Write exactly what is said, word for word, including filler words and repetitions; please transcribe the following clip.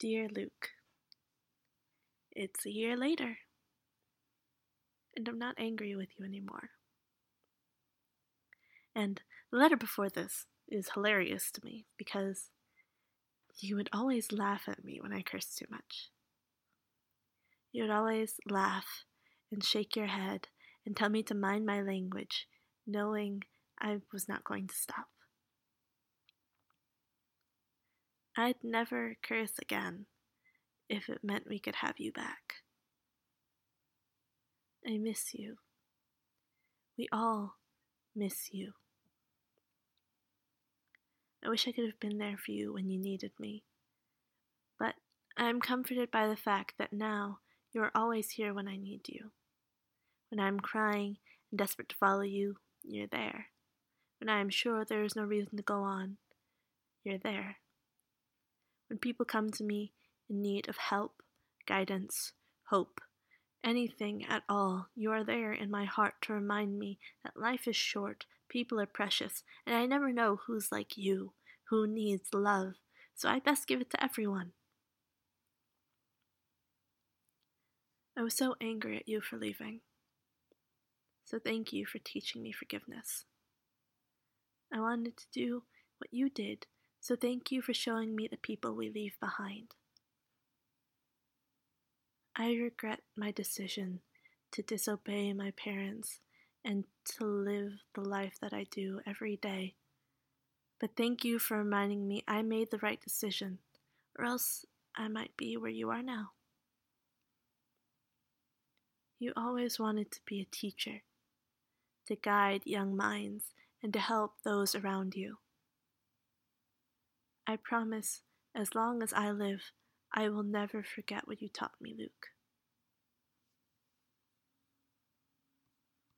Dear Luke, it's a year later, and I'm not angry with you anymore. And the letter before this is hilarious to me because you would always laugh at me when I cursed too much. You would always laugh and shake your head and tell me to mind my language, knowing I was not going to stop. I'd never curse again if it meant we could have you back. I miss you. We all miss you. I wish I could have been there for you when you needed me. But I'm comforted by the fact that now you are always here when I need you. When I'm crying and desperate to follow you, you're there. When I am sure there is no reason to go on, you're there. When people come to me in need of help, guidance, hope, anything at all, you are there in my heart to remind me that life is short, people are precious, and I never know who's like you, who needs love, so I best give it to everyone. I was so angry at you for leaving, so thank you for teaching me forgiveness. I wanted to do what you did, so thank you for showing me the people we leave behind. I regret my decision to disobey my parents and to live the life that I do every day. But thank you for reminding me I made the right decision, or else I might be where you are now. You always wanted to be a teacher, to guide young minds and to help those around you. I promise, as long as I live, I will never forget what you taught me, Luke.